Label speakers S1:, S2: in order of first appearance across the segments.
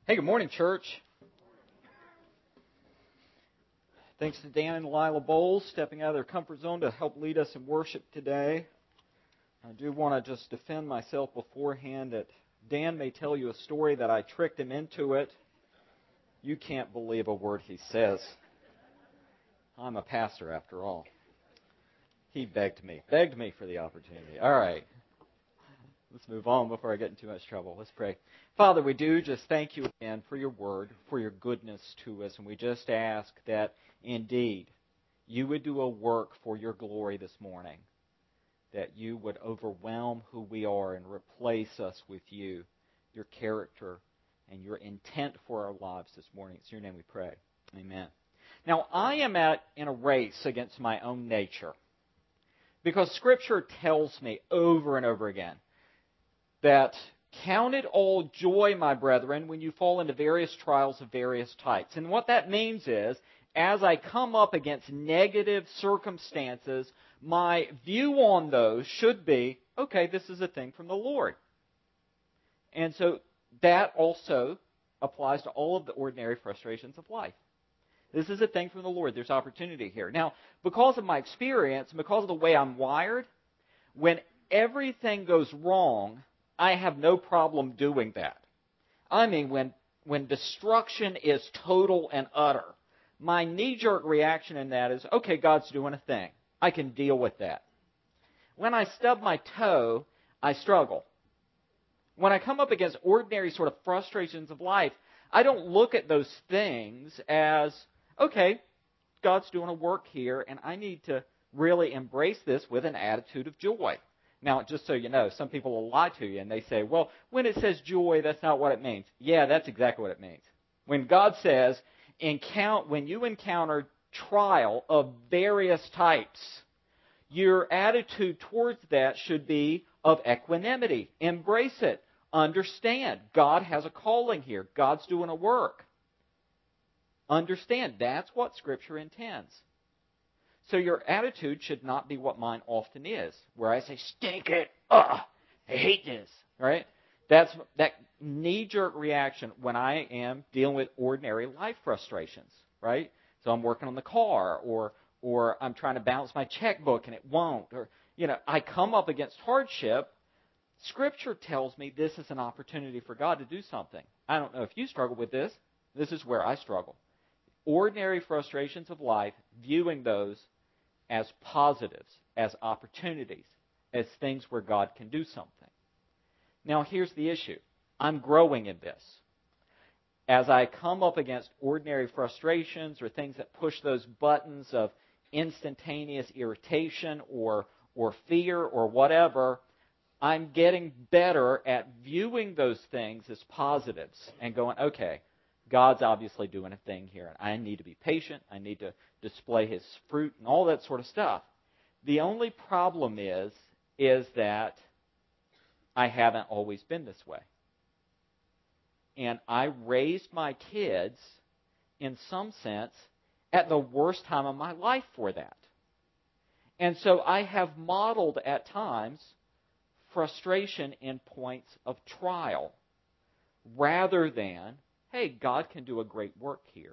S1: Hey, good morning, church. Thanks to Dan and Lila Bowles stepping out of their comfort zone to help lead us in worship today. I do want to just defend myself beforehand that Dan may tell you a story that I tricked him into it. You can't believe a word he says. I'm a pastor after all. He begged me for the opportunity. All right. Let's move on before I get in too much trouble. Let's pray. Father, we do just thank you again for your word, for your goodness to us. And we just ask that, indeed, you would do a work for your glory this morning. That you would overwhelm who we are and replace us with you, your character, and your intent for our lives this morning. It's in your name we pray. Amen. Now, I am in a race against my own nature. Because Scripture tells me over and over again that count it all joy, my brethren, when you fall into various trials of various types. And what that means is, as I come up against negative circumstances, my view on those should be, okay, this is a thing from the Lord. And so that also applies to all of the ordinary frustrations of life. This is a thing from the Lord. There's opportunity here. Now, because of my experience, and because of the way I'm wired, when everything goes wrong, I have no problem doing that. I mean, when destruction is total and utter, my knee-jerk reaction in that is, okay, God's doing a thing. I can deal with that. When I stub my toe, I struggle. When I come up against ordinary sort of frustrations of life, I don't look at those things as, okay, God's doing a work here, and I need to really embrace this with an attitude of joy. Now, just so you know, some people will lie to you and they say, well, when it says joy, that's not what it means. Yeah, that's exactly what it means. When God says, when you encounter trial of various types, your attitude towards that should be of equanimity. Embrace it. Understand. God has a calling here. God's doing a work. Understand. That's what Scripture intends. So your attitude should not be what mine often is, where I say, stink it, I hate this, right? That's that knee-jerk reaction when I am dealing with ordinary life frustrations, right? So I'm working on the car, or I'm trying to balance my checkbook and it won't, or, I come up against hardship. Scripture tells me this is an opportunity for God to do something. I don't know if you struggle with this. This is where I struggle. Ordinary frustrations of life, viewing those as positives, as opportunities, as things where God can do something. Now, here's the issue. I'm growing in this. As I come up against ordinary frustrations or things that push those buttons of instantaneous irritation or fear or whatever, I'm getting better at viewing those things as positives and going, okay, God's obviously doing a thing here, and I need to be patient. I need to display His fruit and all that sort of stuff. The only problem is that I haven't always been this way. And I raised my kids, in some sense, at the worst time of my life for that. And so I have modeled at times frustration in points of trial rather than, hey, God can do a great work here.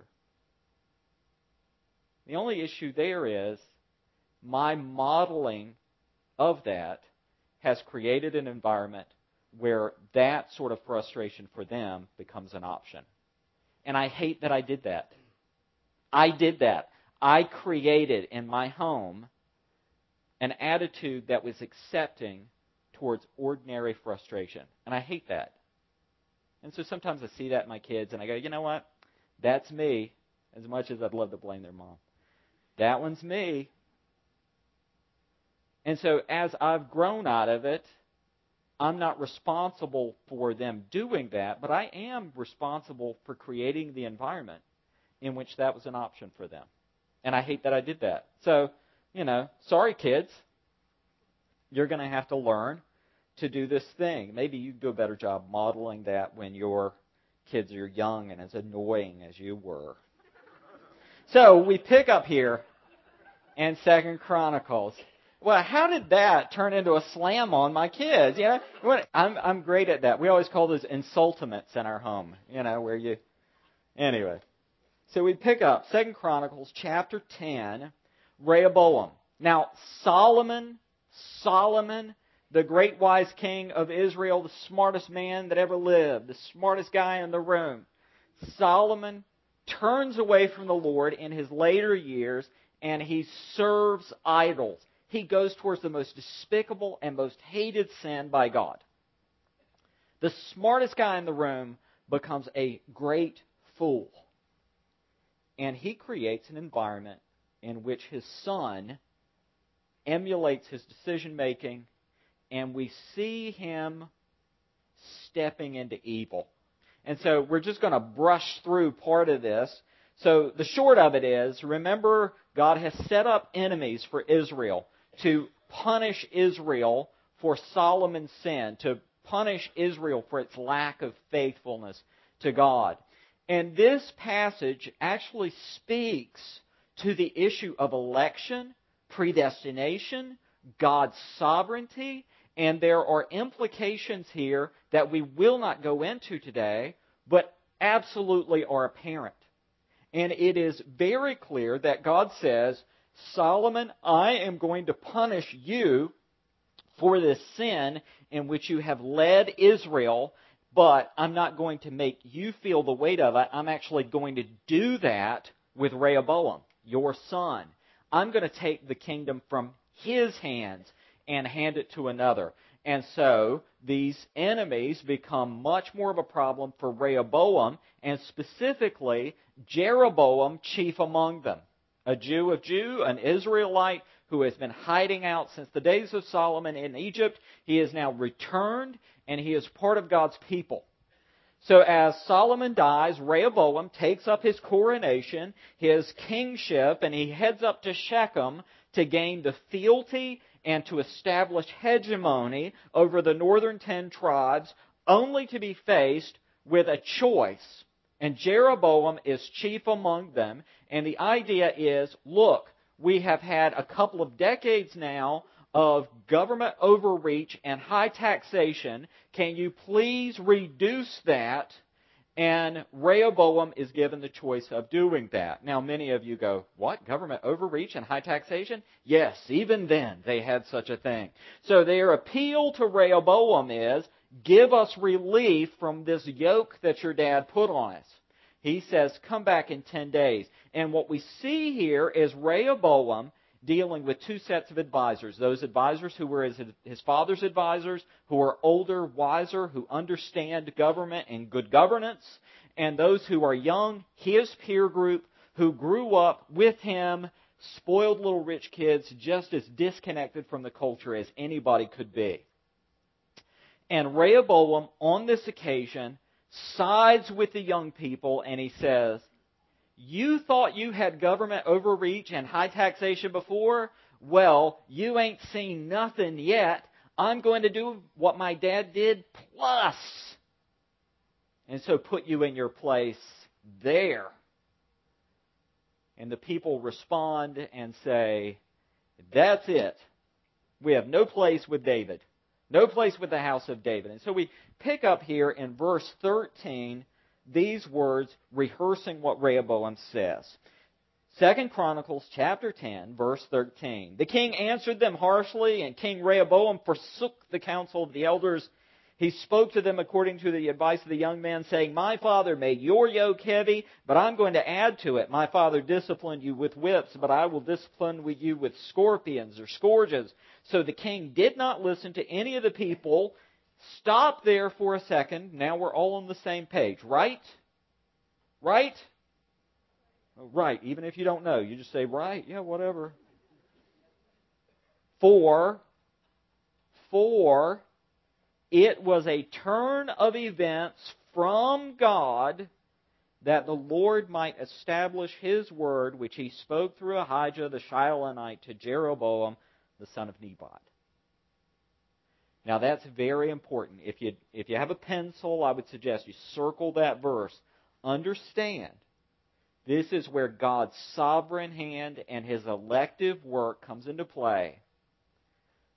S1: The only issue there is my modeling of that has created an environment where that sort of frustration for them becomes an option. And I hate that I did that. I did that. I created in my home an attitude that was accepting towards ordinary frustration. And I hate that. And so sometimes I see that in my kids and I go, you know what? That's me, as much as I'd love to blame their mom. That one's me. And so as I've grown out of it, I'm not responsible for them doing that, but I am responsible for creating the environment in which that was an option for them. And I hate that I did that. So, sorry kids, you're going to have to learn to do this thing. Maybe you do a better job modeling that when your kids are young and as annoying as you were. So we pick up here in 2 Chronicles. well, how did that turn into a slam on my kids? You know, I'm great at that. We always call those insultaments in our home. You know, where you. Anyway, so we pick up 2 Chronicles chapter 10, Rehoboam. Now Solomon, the great wise king of Israel, the smartest man that ever lived, the smartest guy in the room. Solomon turns away from the Lord in his later years, and he serves idols. He goes towards the most despicable and most hated sin by God. The smartest guy in the room becomes a great fool. And he creates an environment in which his son emulates his decision-making, and we see him stepping into evil. And so we're just going to brush through part of this. So the short of it is, remember, God has set up enemies for Israel to punish Israel for Solomon's sin, to punish Israel for its lack of faithfulness to God. And this passage actually speaks to the issue of election, predestination, God's sovereignty, and there are implications here that we will not go into today, but absolutely are apparent. And it is very clear that God says, Solomon, I am going to punish you for this sin in which you have led Israel, but I'm not going to make you feel the weight of it. I'm actually going to do that with Rehoboam, your son. I'm going to take the kingdom from his hands and hand it to another. And so these enemies become much more of a problem for Rehoboam, and specifically Jeroboam, chief among them. A Jew of Jew, an Israelite who has been hiding out since the days of Solomon in Egypt. He is now returned, and he is part of God's people. So as Solomon dies, Rehoboam takes up his coronation, his kingship, and he heads up to Shechem to gain the fealty and to establish hegemony over the northern 10 tribes, only to be faced with a choice. And Jeroboam is chief among them. And the idea is, look, we have had a couple of decades now of government overreach and high taxation. Can you please reduce that? And Rehoboam is given the choice of doing that. Now, many of you go, what? Government overreach and high taxation? Yes, even then they had such a thing. So their appeal to Rehoboam is, give us relief from this yoke that your dad put on us. He says, come back in 10 days. And what we see here is Rehoboam dealing with two sets of advisors. Those advisors who were his father's advisors, who are older, wiser, who understand government and good governance, and those who are young, his peer group, who grew up with him, spoiled little rich kids, just as disconnected from the culture as anybody could be. And Rehoboam, on this occasion, sides with the young people, and he says, you thought you had government overreach and high taxation before? Well, you ain't seen nothing yet. I'm going to do what my dad did plus. And so put you in your place there. And the people respond and say, that's it. We have no place with David. No place with the house of David. And so we pick up here in verse 13 these words, rehearsing what Rehoboam says. 2 Chronicles chapter 10, verse 13. The king answered them harshly, and King Rehoboam forsook the counsel of the elders. He spoke to them according to the advice of the young man, saying, my father made your yoke heavy, but I'm going to add to it. My father disciplined you with whips, but I will discipline you with scorpions or scourges. So the king did not listen to any of the people. Stop there for a second. Now we're all on the same page, right? Right? Right. Even if you don't know, you just say, right, yeah, whatever. For it was a turn of events from God that the Lord might establish His word, which He spoke through Ahijah the Shilonite to Jeroboam, the son of Nebat. Now that's very important. If you have a pencil, I would suggest you circle that verse. Understand, this is where God's sovereign hand and His elective work comes into play.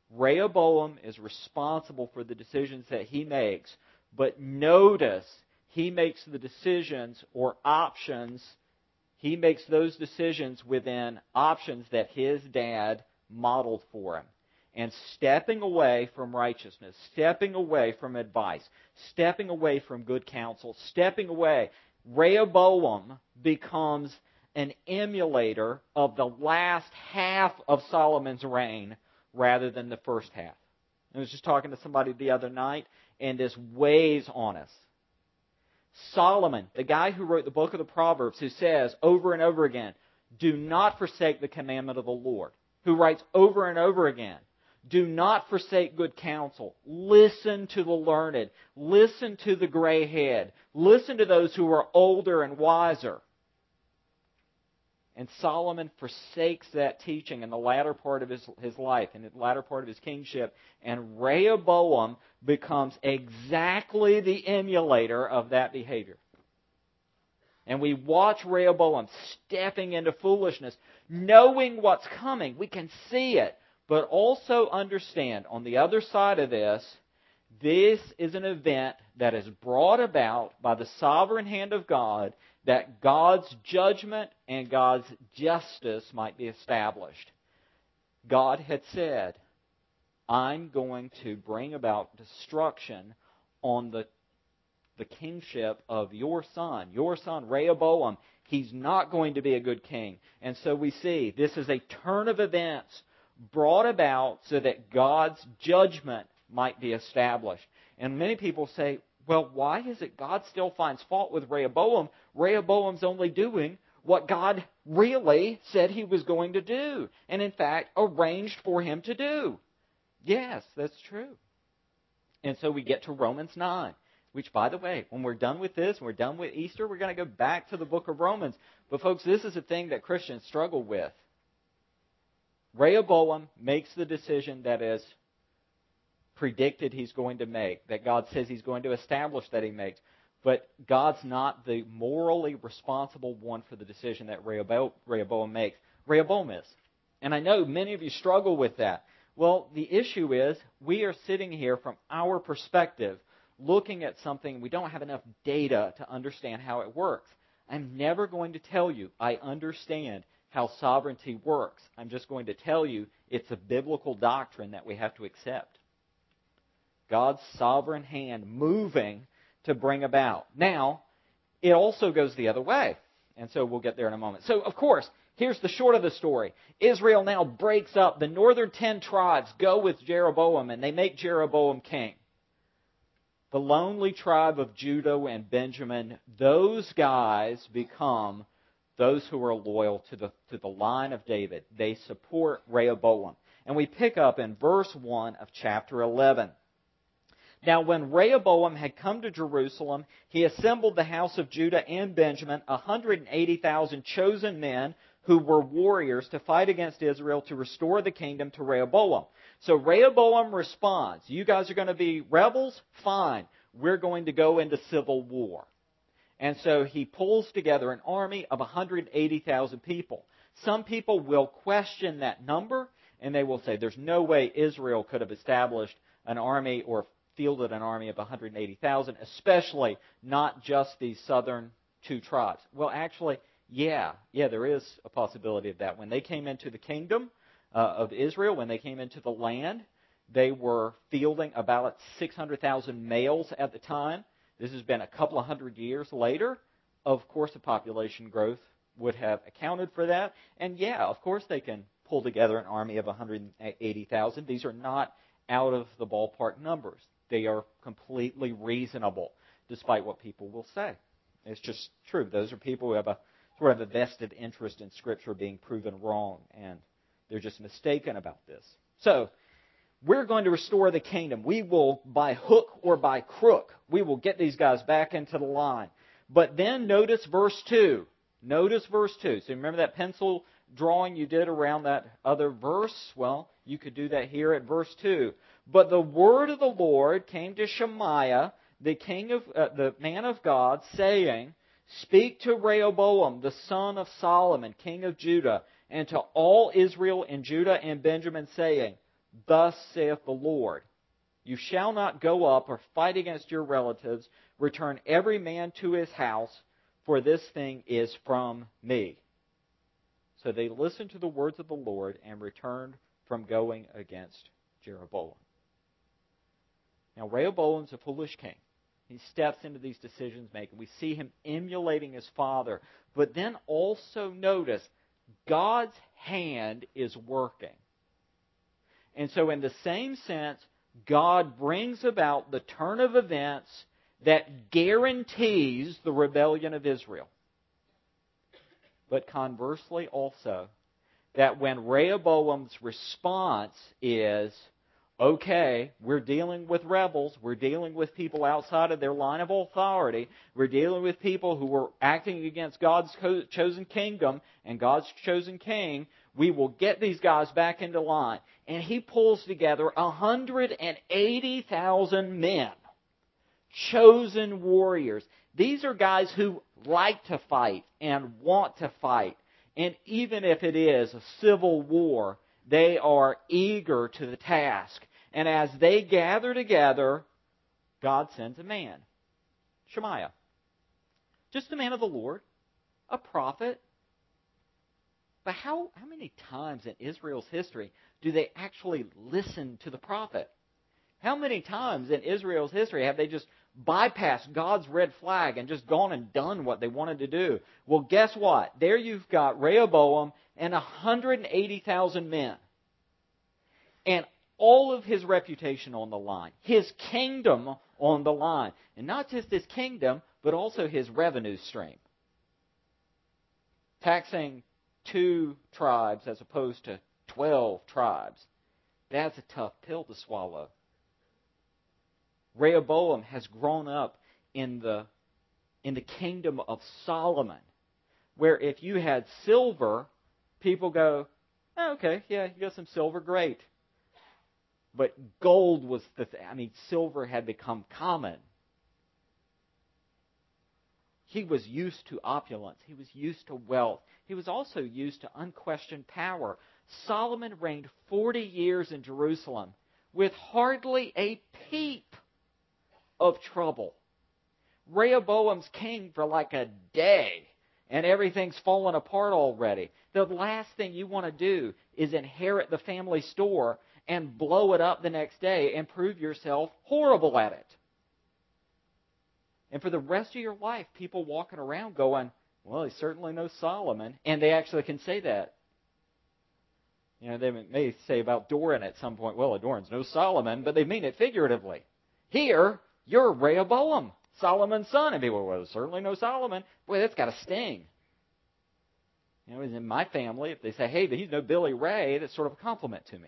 S1: Rehoboam is responsible for the decisions that he makes. But notice, he makes the decisions or options. He makes those decisions within options that his dad modeled for him. And stepping away from righteousness, stepping away from advice, stepping away from good counsel, stepping away, Rehoboam becomes an emulator of the last half of Solomon's reign rather than the first half. I was just talking to somebody the other night, and this weighs on us. Solomon, the guy who wrote the book of the Proverbs, who says over and over again, do not forsake the commandment of the Lord, who writes over and over again, do not forsake good counsel. Listen to the learned. Listen to the gray-head. Listen to those who are older and wiser. And Solomon forsakes that teaching in the latter part of his life, in the latter part of his kingship. And Rehoboam becomes exactly the emulator of that behavior. And we watch Rehoboam stepping into foolishness, knowing what's coming. We can see it. But also understand, on the other side of this is an event that is brought about by the sovereign hand of God, that God's judgment and God's justice might be established. God had said, I'm going to bring about destruction on the kingship of your son Rehoboam. He's not going to be a good king. And so we see this is a turn of events brought about so that God's judgment might be established. And many people say, well, why is it God still finds fault with Rehoboam? Rehoboam's only doing what God really said he was going to do, and in fact arranged for him to do. Yes, that's true. And so we get to Romans 9, which, by the way, when we're done with this, when we're done with Easter, we're going to go back to the book of Romans. But folks, this is a thing that Christians struggle with. Rehoboam makes the decision that is predicted he's going to make, that God says he's going to establish that he makes. But God's not the morally responsible one for the decision that Rehoboam makes. Rehoboam is. And I know many of you struggle with that. Well, the issue is we are sitting here from our perspective looking at something. We don't have enough data to understand how it works. I'm never going to tell you I understand how sovereignty works. I'm just going to tell you it's a biblical doctrine that we have to accept. God's sovereign hand moving to bring about. Now, it also goes the other way. And so we'll get there in a moment. So, of course, here's the short of the story. Israel now breaks up. The northern 10 tribes go with Jeroboam, and they make Jeroboam king. The lonely tribe of Judah and Benjamin, those guys become those who are loyal to the line of David. They support Rehoboam. And we pick up in verse 1 of chapter 11. Now when Rehoboam had come to Jerusalem, he assembled the house of Judah and Benjamin, 180,000 chosen men who were warriors to fight against Israel to restore the kingdom to Rehoboam. So Rehoboam responds, you guys are going to be rebels? Fine. We're going to go into civil war. And so he pulls together an army of 180,000 people. Some people will question that number, and they will say there's no way Israel could have established an army or fielded an army of 180,000, especially not just these southern 2 tribes. Well, actually, yeah, there is a possibility of that. When they came into the kingdom of Israel, when they came into the land, they were fielding about 600,000 males at the time. This has been a couple of hundred years later. Of course, the population growth would have accounted for that. And yeah, of course they can pull together an army of 180,000. These are not out of the ballpark numbers. They are completely reasonable, despite what people will say. It's just true. Those are people who have a sort of a vested interest in Scripture being proven wrong, and they're just mistaken about this. So, we're going to restore the kingdom. We will, by hook or by crook, we will get these guys back into the line. But then notice verse 2. Notice verse 2. So remember that pencil drawing you did around that other verse? Well, you could do that here at verse 2. But the word of the Lord came to Shemaiah, the man of God, saying, speak to Rehoboam, the son of Solomon, king of Judah, and to all Israel and Judah and Benjamin, saying, Thus saith the Lord, you shall not go up or fight against your relatives. Return every man to his house, for this thing is from me. So they listened to the words of the Lord and returned from going against Jeroboam. Now Rehoboam's a foolish king. He steps into these decisions making. We see him emulating his father. But then also notice, God's hand is working. And so in the same sense, God brings about the turn of events that guarantees the rebellion of Israel. But conversely also, that when Rehoboam's response is, okay, we're dealing with rebels, we're dealing with people outside of their line of authority, we're dealing with people who are acting against God's chosen kingdom and God's chosen king, we will get these guys back into line. And he pulls together 180,000 men, chosen warriors. These are guys who like to fight and want to fight. And even if it is a civil war, they are eager to the task. And as they gather together, God sends a man, Shemaiah. Just a man of the Lord, a prophet. But how many times in Israel's history do they actually listen to the prophet? How many times in Israel's history have they just bypassed God's red flag and just gone and done what they wanted to do? Well, guess what? There you've got Rehoboam and 180,000 men. And all of his reputation on the line. His kingdom on the line. And not just his kingdom, but also his revenue stream. Taxing 2 tribes as opposed to 12 tribes. That's a tough pill to swallow. Rehoboam has grown up in the kingdom of Solomon, where if you had silver, people go, oh, okay, yeah, you got some silver, great. But gold was silver had become common. He was used to opulence. He was used to wealth. He was also used to unquestioned power. Solomon reigned 40 years in Jerusalem with hardly a peep of trouble. Rehoboam's king for like a day, and everything's fallen apart already. The last thing you want to do is inherit the family store and blow it up the next day and prove yourself horrible at it. And for the rest of your life, people walking around going, well, he certainly knows Solomon. And they actually can say that. You know, they may say about Doran at some point, well, Doran's no Solomon, but they mean it figuratively. Here, you're Rehoboam, Solomon's son. And people, well, certainly no Solomon. Boy, that's got a sting. You know, in my family, if they say, hey, but he's no Billy Ray, that's sort of a compliment to me.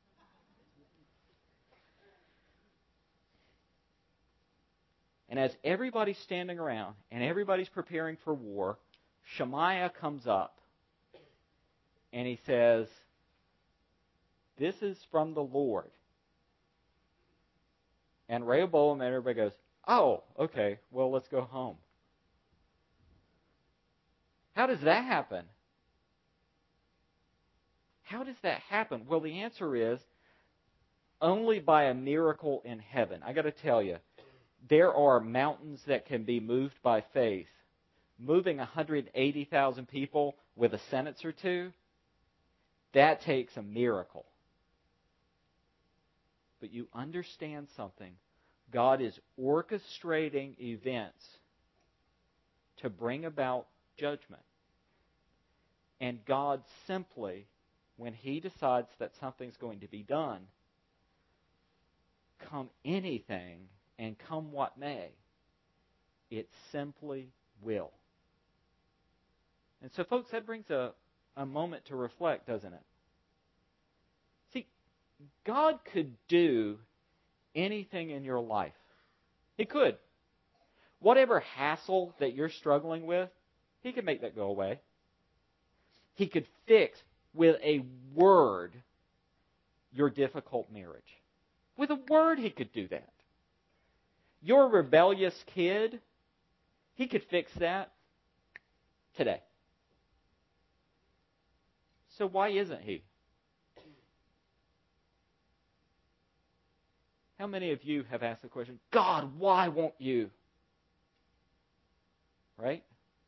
S1: And as everybody's standing around and everybody's preparing for war, Shemaiah comes up and he says, this is from the Lord. And Rehoboam and everybody goes, oh, okay, well, let's go home. How does that happen? How does that happen? Well, the answer is only by a miracle in heaven. I got to tell you, there are mountains that can be moved by faith. Moving 180,000 people with a sentence or two, that takes a miracle. But you understand something. God is orchestrating events to bring about judgment. And God simply, when He decides that something's going to be done, come anything and come what may, it simply will. And so, folks, that brings a moment to reflect, doesn't it? See, God could do anything in your life. He could. Whatever hassle that you're struggling with, He could make that go away. He could fix with a word your difficult marriage. With a word, He could do that. Your rebellious kid, He could fix that today. So why isn't He? How many of you have asked the question, God, why won't you? Right?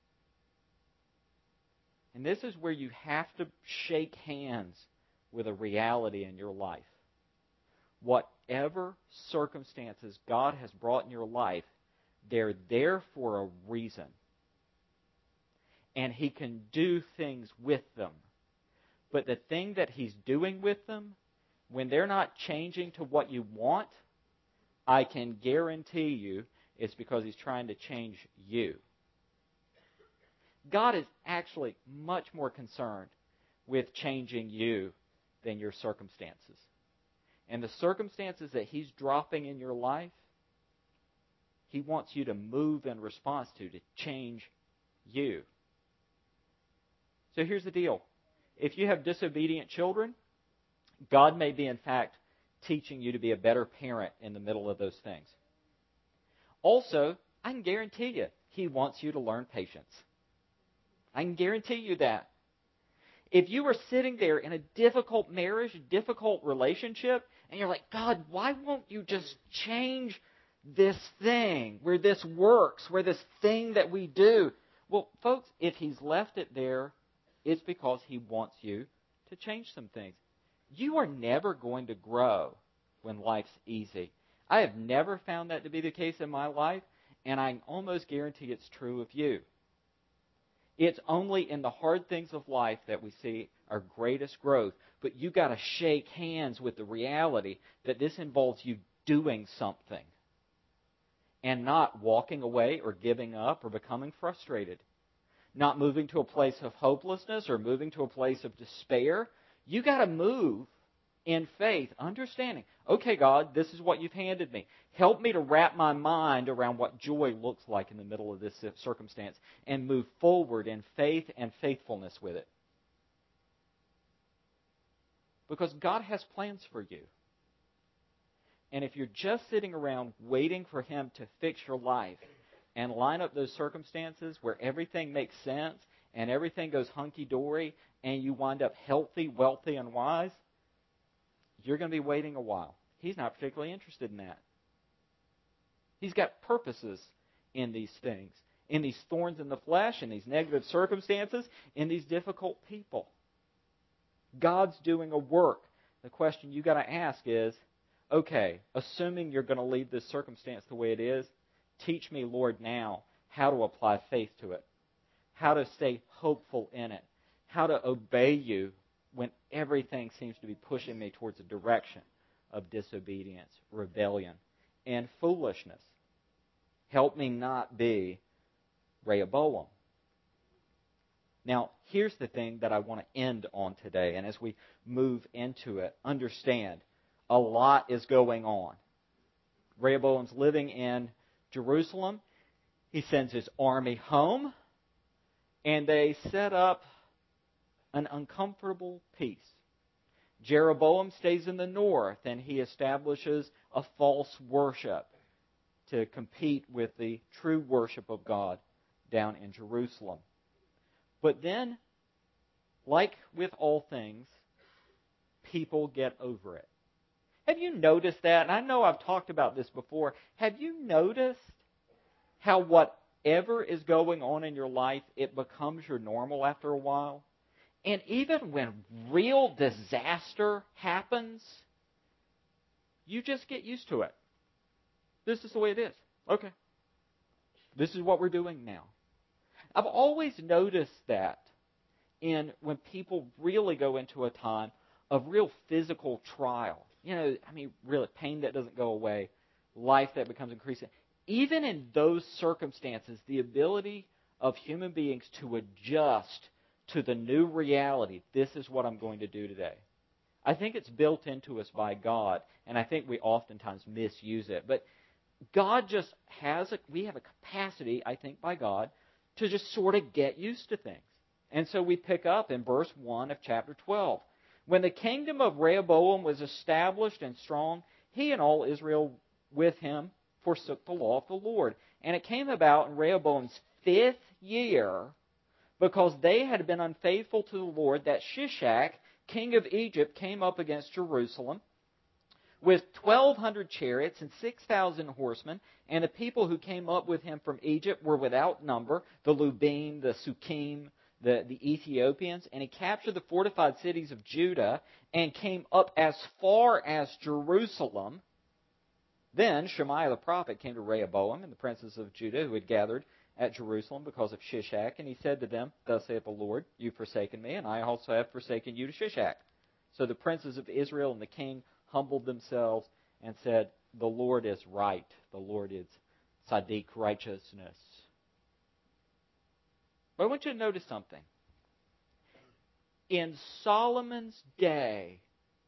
S1: And this is where you have to shake hands with a reality in your life. Whatever circumstances God has brought in your life, they're there for a reason. And He can do things with them. But the thing that He's doing with them, when they're not changing to what you want, I can guarantee you it's because He's trying to change you. God is actually much more concerned with changing you than your circumstances. And the circumstances that He's dropping in your life, He wants you to move in response to change you. So here's the deal. If you have disobedient children, God may be, in fact, teaching you to be a better parent in the middle of those things. Also, I can guarantee you, He wants you to learn patience. I can guarantee you that. If you are sitting there in a difficult marriage, a difficult relationship, and you're like, God, why won't you just change this thing, where this works, where this thing that we do? Well, folks, if He's left it there, it's because He wants you to change some things. You are never going to grow when life's easy. I have never found that to be the case in my life, and I almost guarantee it's true of you. It's only in the hard things of life that we see our greatest growth. But you got to shake hands with the reality that this involves you doing something and not walking away or giving up or becoming frustrated. Not moving to a place of hopelessness or moving to a place of despair. You got to move in faith, understanding, okay, God, this is what You've handed me. Help me to wrap my mind around what joy looks like in the middle of this circumstance and move forward in faith and faithfulness with it. Because God has plans for you. And if you're just sitting around waiting for Him to fix your life and line up those circumstances where everything makes sense and everything goes hunky-dory and you wind up healthy, wealthy, and wise, you're going to be waiting a while. He's not particularly interested in that. He's got purposes in these things, in these thorns in the flesh, in these negative circumstances, in these difficult people. God's doing a work. The question you got to ask is, okay, assuming you're going to leave this circumstance the way it is, teach me, Lord, now how to apply faith to it, how to stay hopeful in it, how to obey You when everything seems to be pushing me towards a direction of disobedience, rebellion, and foolishness. Help me not be Rehoboam. Now, here's the thing that I want to end on today, and as we move into it, understand a lot is going on. Rehoboam's living in Jerusalem. He sends his army home, and they set up an uncomfortable peace. Jeroboam stays in the north, and he establishes a false worship to compete with the true worship of God down in Jerusalem. But then, like with all things, people get over it. Have you noticed that? And I know I've talked about this before. Have you noticed how whatever is going on in your life, it becomes your normal after a while? And even when real disaster happens, you just get used to it. This is the way it is. Okay. This is what we're doing now. I've always noticed that when people really go into a time of real physical trial. Really pain that doesn't go away, life that becomes increasing. Even in those circumstances, the ability of human beings to adjust to the new reality, this is what I'm going to do today. I think it's built into us by God, and I think we oftentimes misuse it. But God just we have a capacity, I think, by God, to just sort of get used to things. And so we pick up in verse 1 of chapter 12. When the kingdom of Rehoboam was established and strong, he and all Israel with him forsook the law of the Lord. And it came about in Rehoboam's 5th year, because they had been unfaithful to the Lord, that Shishak, king of Egypt, came up against Jerusalem with 1,200 chariots and 6,000 horsemen, and the people who came up with him from Egypt were without number, the Lubim, the Sukkim, the Ethiopians, and he captured the fortified cities of Judah and came up as far as Jerusalem. Then Shemaiah the prophet came to Rehoboam and the princes of Judah who had gathered at Jerusalem because of Shishak, and he said to them, Thus saith the Lord, you've forsaken me, and I also have forsaken you to Shishak. So the princes of Israel and the king humbled themselves and said, The Lord is right. The Lord is tzaddik, righteousness. But I want you to notice something. In Solomon's day,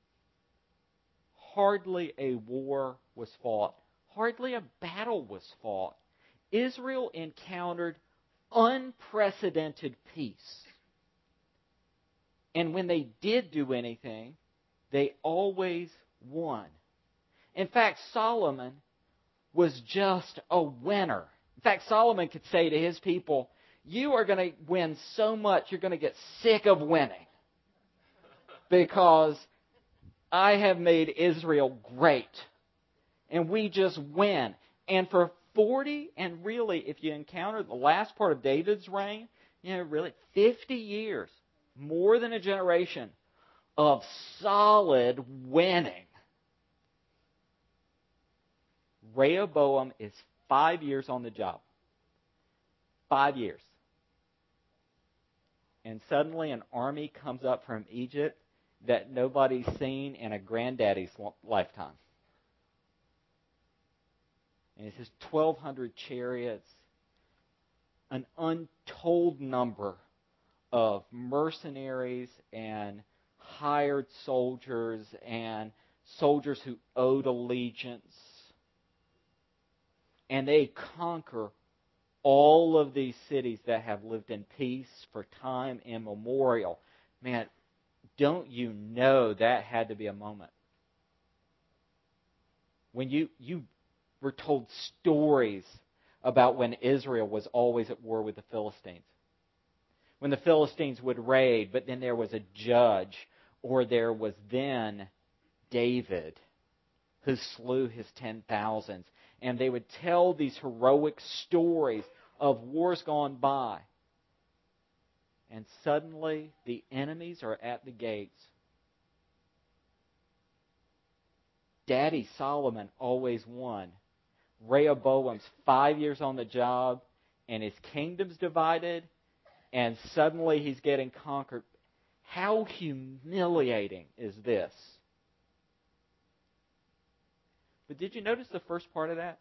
S1: hardly a war was fought. Hardly a battle was fought. Israel encountered unprecedented peace. And when they did do anything, they always won. In fact, Solomon was just a winner. In fact, Solomon could say to his people, you are going to win so much, you're going to get sick of winning. Because I have made Israel great. And we just win. And for 40, and really, if you encounter the last part of David's reign, really 50 years, more than a generation of solid winning. Rehoboam is 5 years on the job. 5 years. And suddenly an army comes up from Egypt that nobody's seen in a granddaddy's lifetime. And it says 1,200 chariots, an untold number of mercenaries and hired soldiers and soldiers who owed allegiance. And they conquer all of these cities that have lived in peace for time immemorial. Man, don't you know that had to be a moment? When you were told stories about when Israel was always at war with the Philistines. When the Philistines would raid, but then there was a judge, or there was then David who slew his 10,000s. And they would tell these heroic stories of wars gone by. And suddenly the enemies are at the gates. Daddy Solomon always won. Rehoboam's 5 years on the job, and his kingdom's divided, and suddenly he's getting conquered. How humiliating is this? But did you notice the first part of that?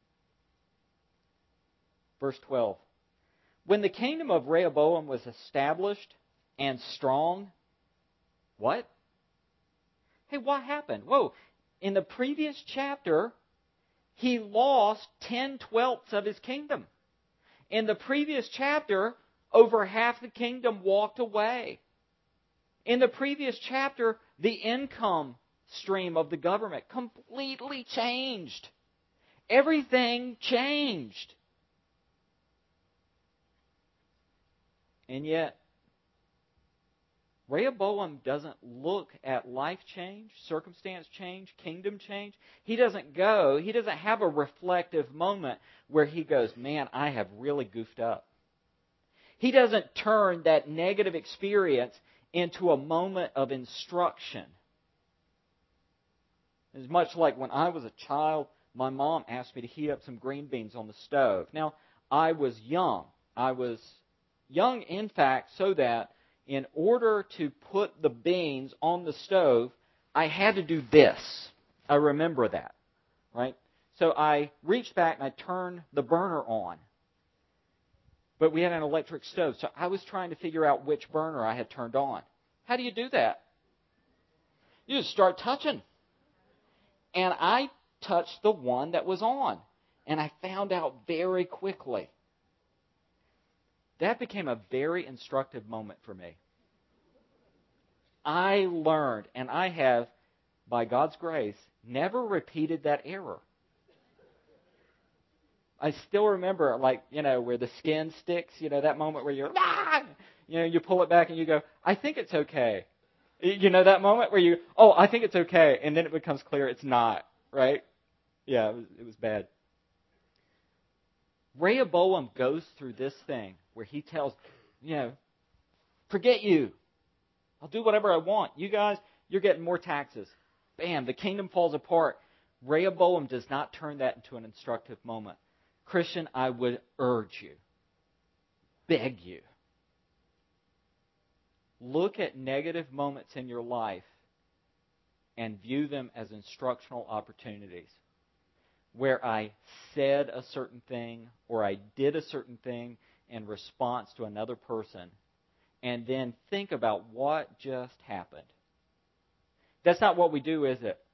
S1: Verse 12. When the kingdom of Rehoboam was established and strong, what? Hey, what happened? Whoa, in the previous chapter, he lost 10/12 of his kingdom. In the previous chapter, over half the kingdom walked away. In the previous chapter, the income stream of the government completely changed. Everything changed. And yet, Rehoboam doesn't look at life change, circumstance change, kingdom change. He doesn't have a reflective moment where he goes, man, I have really goofed up. He doesn't turn that negative experience into a moment of instruction. It's much like when I was a child, my mom asked me to heat up some green beans on the stove. Now, I was young. I was young, in fact, so that in order to put the beans on the stove, I had to do this. I remember that, right? So I reached back and I turned the burner on. But we had an electric stove, so I was trying to figure out which burner I had turned on. How do you do that? You just start touching. And I touched the one that was on. And I found out very quickly. That became a very instructive moment for me. I learned, and I have, by God's grace, never repeated that error. I still remember, where the skin sticks, that moment where you're, you pull it back and you go, I think it's okay. You know that moment where you, oh, I think it's okay, and then it becomes clear it's not, right? Yeah, it was bad. Rehoboam goes through this thing where he tells, forget you. I'll do whatever I want. You guys, you're getting more taxes. Bam, the kingdom falls apart. Rehoboam does not turn that into an instructive moment. Christian, I would urge you, beg you, look at negative moments in your life and view them as instructional opportunities where I said a certain thing or I did a certain thing in response to another person, and then think about what just happened. That's not what we do, is it?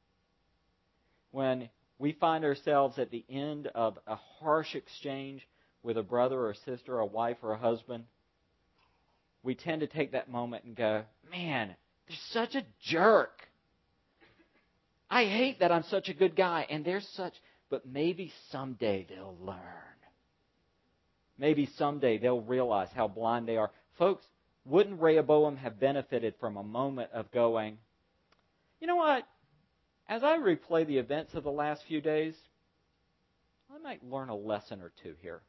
S1: When we find ourselves at the end of a harsh exchange with a brother or a sister, a wife or a husband, we tend to take that moment and go, man, they're such a jerk. I hate that I'm such a good guy, and they're such, but maybe someday they'll learn. Maybe someday they'll realize how blind they are. Folks, wouldn't Rehoboam have benefited from a moment of going, you know what? As I replay the events of the last few days, I might learn a lesson or two here.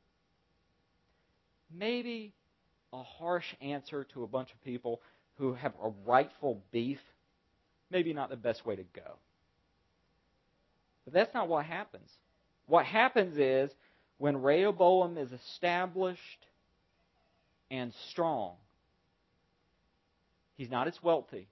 S1: Maybe a harsh answer to a bunch of people who have a rightful beef, maybe not the best way to go. But that's not what happens. What happens is, when Rehoboam is established and strong, he's not as wealthy.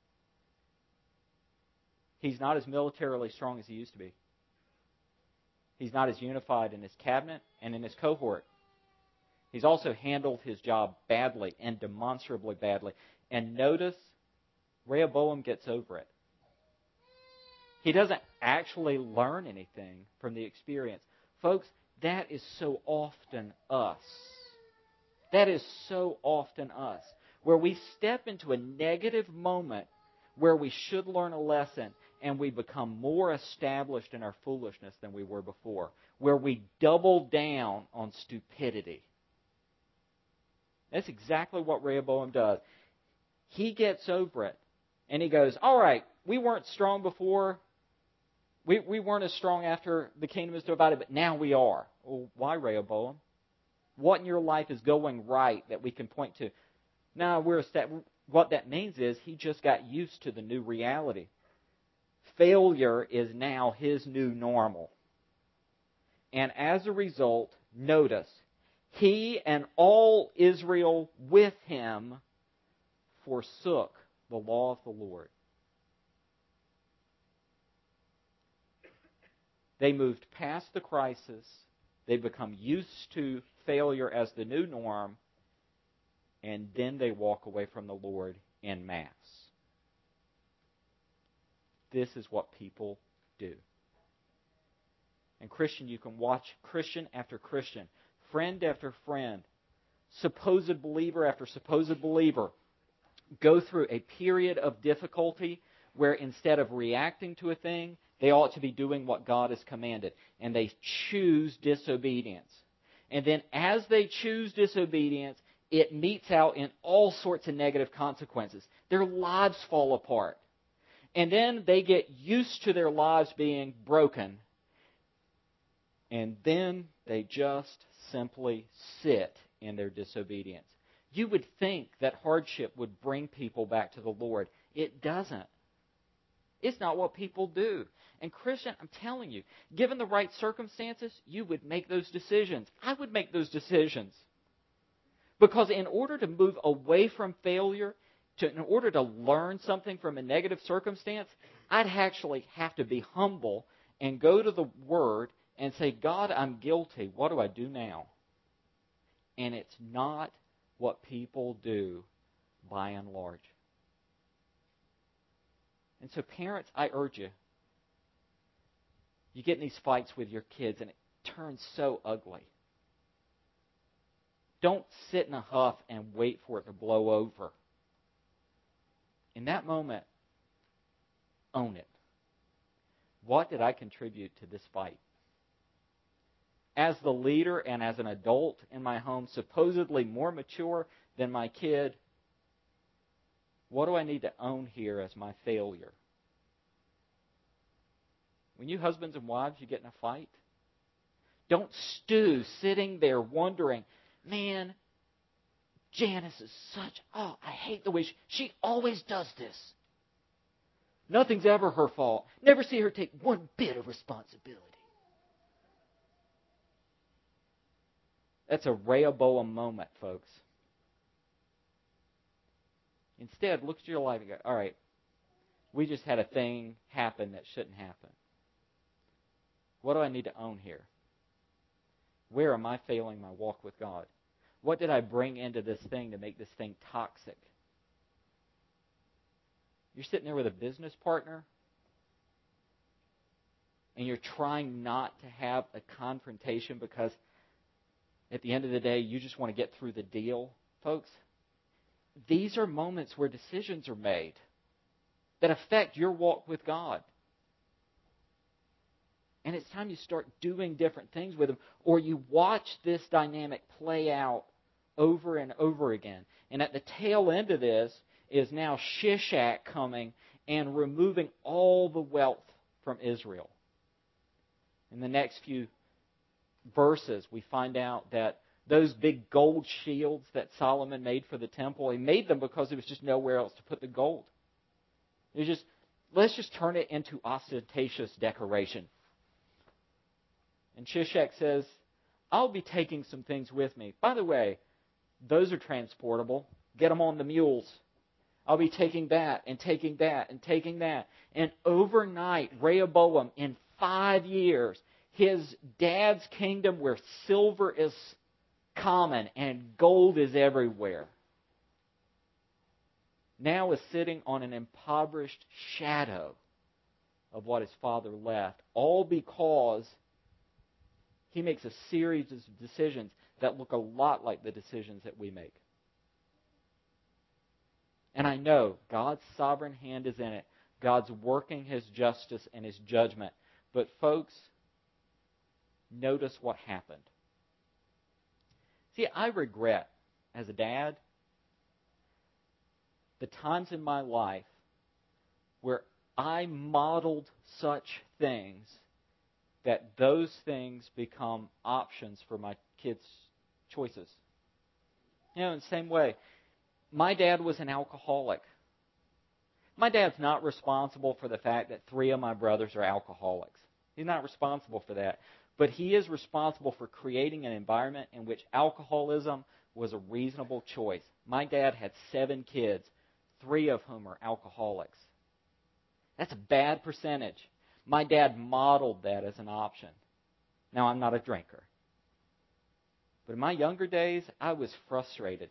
S1: He's not as militarily strong as he used to be. He's not as unified in his cabinet and in his cohort. He's also handled his job badly and demonstrably badly. And notice, Rehoboam gets over it. He doesn't actually learn anything from the experience. Folks, that is so often us. That is so often us. Where we step into a negative moment where we should learn a lesson, and we become more established in our foolishness than we were before. Where we double down on stupidity. That's exactly what Rehoboam does. He gets over it. And he goes, all right, we weren't strong before. We weren't as strong after the kingdom was divided, but now we are. Well, why, Rehoboam? What in your life is going right that we can point to? Now, what that means is he just got used to the new reality. Failure is now his new normal. And as a result, notice, he and all Israel with him forsook the law of the Lord. They moved past the crisis. They become used to failure as the new norm. And then they walk away from the Lord en masse. This is what people do. And Christian, you can watch Christian after Christian, friend after friend, supposed believer after supposed believer, go through a period of difficulty where instead of reacting to a thing, they ought to be doing what God has commanded. And they choose disobedience. And then as they choose disobedience, it meets out in all sorts of negative consequences. Their lives fall apart. And then they get used to their lives being broken. And then they just simply sit in their disobedience. You would think that hardship would bring people back to the Lord. It doesn't. It's not what people do. And Christian, I'm telling you, given the right circumstances, you would make those decisions. I would make those decisions. Because in order to move away from failure, in order to learn something from a negative circumstance, I'd actually have to be humble and go to the Word and say, God, I'm guilty. What do I do now? And it's not what people do by and large. And so parents, I urge you, you get in these fights with your kids and it turns so ugly. Don't sit in a huff and wait for it to blow over. In that moment, own it. What did I contribute to this fight? As the leader and as an adult in my home, supposedly more mature than my kid, What do I need to own here as my failure? When you husbands and wives, you get in a fight, don't stew sitting there wondering, man, Janice is I hate the way she always does this. Nothing's ever her fault. Never see her take one bit of responsibility. That's a Rehoboam moment, folks. Instead, look at your life and go, all right, we just had a thing happen that shouldn't happen. What do I need to own here? Where am I failing my walk with God? What did I bring into this thing to make this thing toxic? You're sitting there with a business partner and you're trying not to have a confrontation because at the end of the day, you just want to get through the deal. Folks, these are moments where decisions are made that affect your walk with God. And it's time you start doing different things with them, or you watch this dynamic play out over and over again. And at the tail end of this is now Shishak coming and removing all the wealth from Israel. In the next few verses, we find out that those big gold shields that Solomon made for the temple, he made them because there was just nowhere else to put the gold. Let's just turn it into ostentatious decoration. And Shishak says, I'll be taking some things with me. By the way, those are transportable. Get them on the mules. I'll be taking that and taking that and taking that. And overnight, Rehoboam, in 5 years, his dad's kingdom where silver is common and gold is everywhere, now is sitting on an impoverished shadow of what his father left. All because he makes a series of decisions that look a lot like the decisions that we make. And I know God's sovereign hand is in it. God's working His justice and His judgment. But folks, notice what happened. See, I regret, as a dad, the times in my life where I modeled such things that those things become options for my kids' choices. You know, in the same way, my dad was an alcoholic. My dad's not responsible for the fact that 3 of my brothers are alcoholics. He's not responsible for that. But he is responsible for creating an environment in which alcoholism was a reasonable choice. My dad had 7 kids, 3 of whom are alcoholics. That's a bad percentage. My dad modeled that as an option. Now, I'm not a drinker. But in my younger days, I was frustrated.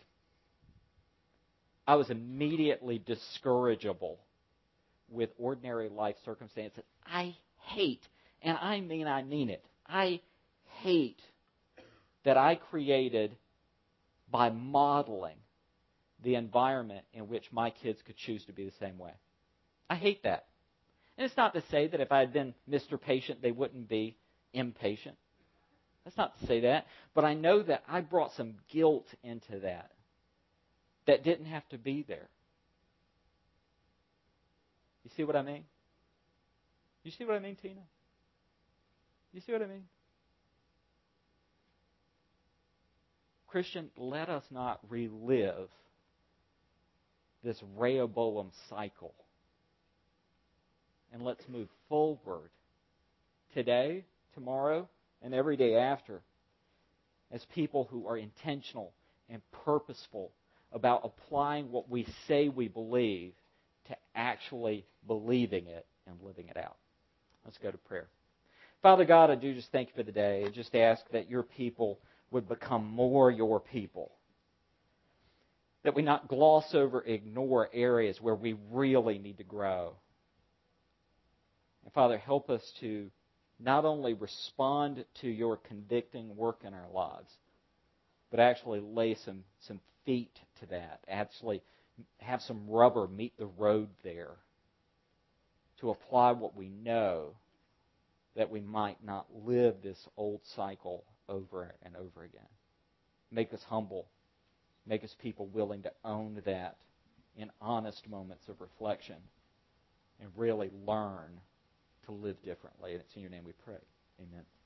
S1: I was immediately discourageable with ordinary life circumstances. I hate, and I mean it, I hate that I created by modeling the environment in which my kids could choose to be the same way. I hate that. And it's not to say that if I had been Mr. Patient, they wouldn't be impatient. That's not to say that. But I know that I brought some guilt into that didn't have to be there. You see what I mean? You see what I mean, Tina? You see what I mean? Christian, let us not relive this Rehoboam cycle. And let's move forward today, tomorrow, and every day after as people who are intentional and purposeful about applying what we say we believe to actually believing it and living it out. Let's go to prayer. Father God, I do just thank you for the day. I just ask that your people would become more your people. That we not gloss over, ignore areas where we really need to grow. And Father, help us to not only respond to your convicting work in our lives, but actually lay some feet to that. Actually have some rubber meet the road there to apply what we know, that we might not live this old cycle over and over again. Make us humble. Make us people willing to own that in honest moments of reflection and really learn to live differently. And it's in your name we pray. Amen.